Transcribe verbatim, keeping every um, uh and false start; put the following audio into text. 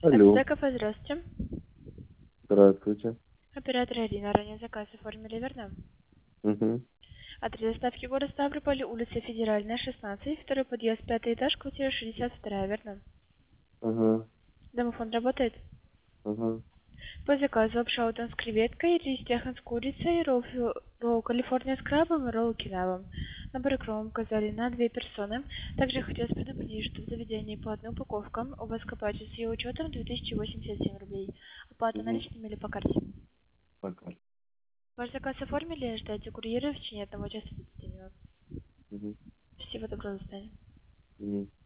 Алло, МСД кафе, здравствуйте. здравствуйте. Оператор Ирина, ранее заказ оформили, верно? Угу, Адрес доставки город Ставрополь, улица Федеральная, шестнадцать, второй подъезд, пятый этаж, квартира шестьдесят два, верно? угу, Домофон работает? угу, По заказу обшаутон с креветкой, рис техан с курицей, ролл, фи- ролл Калифорния с крабом и ролл кинавом. Набор икром указали на две персоны. Также хотелось предупредить, что в заведении по одной упаковкам у вас копачи с ее учетом две тысячи восемьдесят семь рублей. Оплата угу. наличными или по карте? Пока. Ваш заказ оформили, ждайте курьера в течение одного часа тридцати минут. Угу, Всего доброго, до свидания. угу.